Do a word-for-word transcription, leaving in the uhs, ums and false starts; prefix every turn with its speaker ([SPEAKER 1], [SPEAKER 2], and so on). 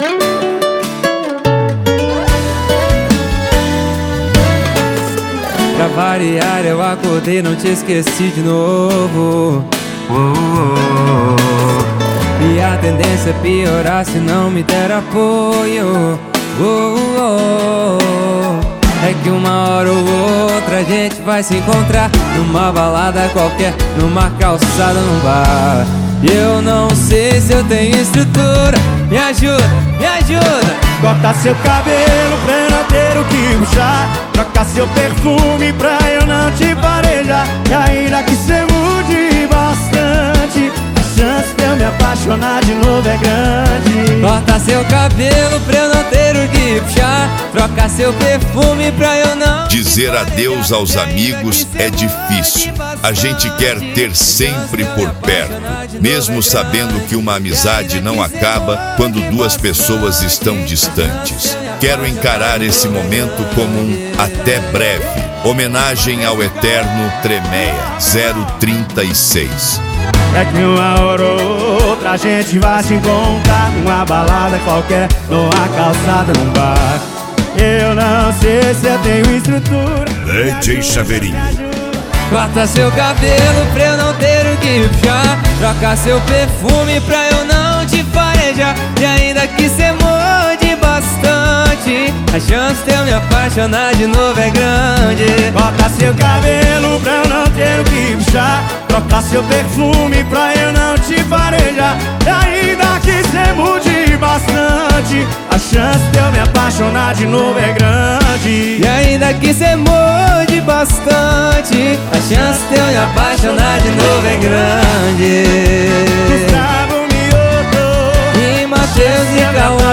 [SPEAKER 1] Pra variar eu acordei, não te esqueci de novo. oh, oh, oh. E a tendência é piorar se não me der apoio. oh, oh, oh. É que uma hora ou outra a gente vai se encontrar numa balada qualquer, numa calçada, num bar. E eu não sei se eu tenho estrutura. Me ajuda, me ajuda.
[SPEAKER 2] Corta seu cabelo pra eu não ter o que puxar. Troca seu perfume pra eu não te farejar. E ainda que cê mude bastante, a chance de eu me apaixonar de novo é grande.
[SPEAKER 1] Corta seu cabelo pra eu não ter o que puxar. Troca seu perfume pra eu não...
[SPEAKER 3] Dizer adeus aos amigos é difícil. A gente quer ter sempre por perto, mesmo sabendo que uma amizade não acaba quando duas pessoas estão distantes. Quero encarar esse momento como um até breve. Homenagem ao eterno Tremeia zero trinta e seis.
[SPEAKER 2] É que uma hora ou outra a gente vai se encontrar numa balada qualquer, numa calçada, num bar. Eu não sei se eu tenho estrutura.
[SPEAKER 3] D J Chaveirinho.
[SPEAKER 1] Corta seu cabelo pra eu não ter o que puxar. Troca seu perfume pra eu não te farejar. E ainda que cê mude bastante, a chance de eu me apaixonar de novo é grande.
[SPEAKER 2] Corta seu cabelo pra eu não ter o que puxar. Troca seu perfume pra eu não te farejar. E ainda que cê mude bastante, a chance de eu me apaixonar de novo é grande.
[SPEAKER 1] E ainda que cê mude bastante, a chance de eu me apaixonar de novo é grande.
[SPEAKER 2] Gustavo Mioto
[SPEAKER 1] E Matheus e Cauã.